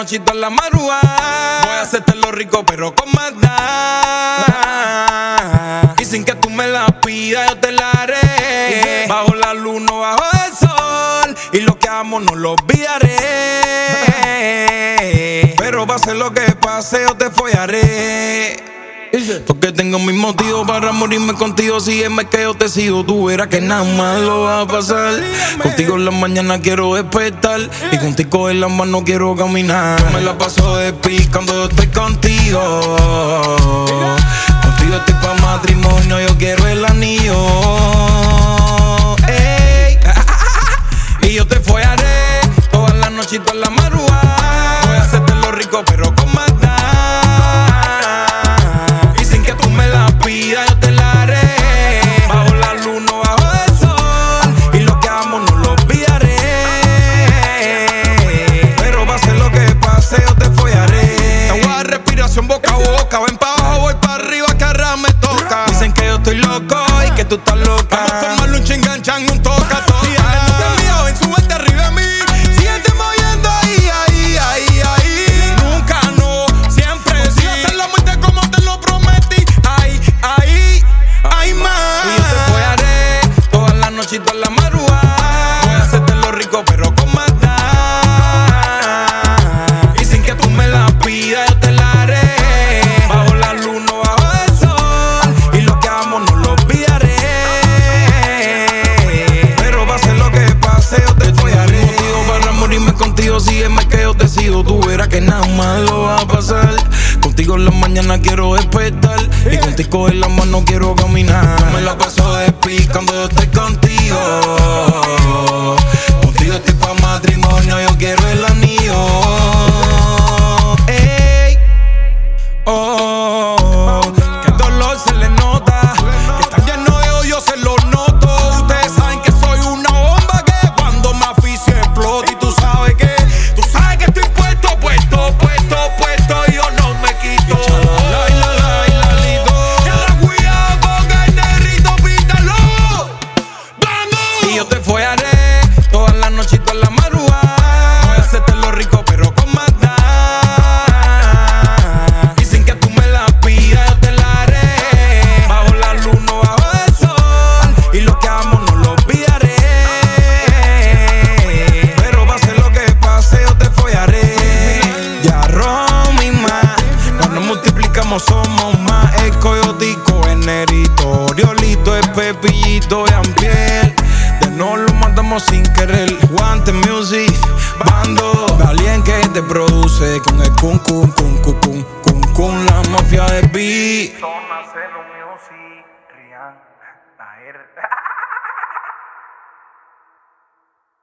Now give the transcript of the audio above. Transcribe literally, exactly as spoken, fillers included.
noche y toda la madrugada. Voy a hacerte lo rico pero con maldad. Y sin que tú me la pidas yo te la haré. Bajo la luna, bajo el sol. Y lo que amo no lo olvidaré. Pero pase lo que pase yo te follaré. Porque tengo mis motivos para morirme contigo. Sígueme que yo te sigo, tú verás que nada más lo va a pasar. Contigo en la mañana quiero despertar y contigo en la mano quiero caminar. Yo me la paso de pi cuando yo estoy contigo. Contigo estoy pa' matrimonio, yo quiero el anillo. Ey. Y yo te follaré toda la noche y toda la madrugada. Voy a hacerte lo rico pero con maldad. Yo te la haré. Bajo la luna, bajo el sol. Y lo que amo no lo olvidaré. Pero pase lo que pase yo te follaré. Te voy a dar respiración boca a boca. Ven pa' abajo, voy pa' arriba que ahora me toca. Dicen que yo estoy loco y que tú estás loca. Vamos a formarle un chinganchan, un toca toca. Y el no te mío, ven súbete arriba de mí. Síguete moviendo ahí, ahí, ahí, ahí. Nunca no, siempre sí. Hasta la muerte como te lo prometí. Ay, ay, ay, más. Y yo te follaré toda la noche y toda la madrugada. Voy a hacerte lo rico pero con maldad. Y sin que tú me la pidas yo te la haré. Bajo la luna, bajo el sol. Y lo que amo no lo olvidaré. Pero pase lo que pase yo te follaré. Motivo para morirme contigo, sígueme que yo te sigo. Tú verás que nada más lo va a pasar. Contigo en la mañana quiero despertar y contigo en la mano quiero caminar. Yo me la paso de pi cuando yo estoy contigo. Contigo estoy pa' matrimonio, yo quiero el anillo. Ey, oh, que el dolor se le nota, que está lleno de odio se lo noto. Ustedes saben que soy una bomba que cuando me aficio explota. Y tú sabes que, tú sabes que estoy puesto, puesto, puesto, puesto. Y yo no me quito. Y yo te follaré toda la noche y toda la madrugada. Voy a hacerte lo rico pero con maldad. Y sin que tú me la pidas yo te la haré. Bajo la luna, bajo el sol. Y lo que amo no lo olvidaré. Pero pase lo que pase yo te follaré. Ya Romy más. Cuando multiplicamos somos más. El coyotico, el nerito, Oriolito, el pepillito y Ampiel. No lo matamos sin querer. Guante Music, bando Galien que te produce con el cum cum cum cum cum cum cum la mafia de beat. Zona Cero Music, Rian, Nair.